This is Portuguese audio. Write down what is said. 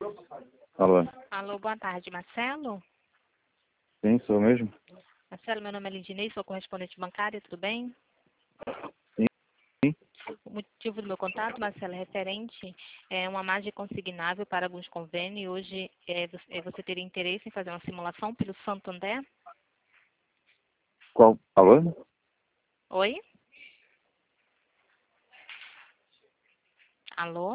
Alô? Alô, boa tarde, Marcelo? Sim, sou mesmo? Marcelo, meu nome é Lidinei, sou correspondente bancária, tudo bem? Sim. O motivo do meu contato, Marcelo, é referente a uma margem consignável para alguns convênios. E hoje você teria interesse em fazer uma simulação pelo Santander? Qual? Alô? Oi? Alô?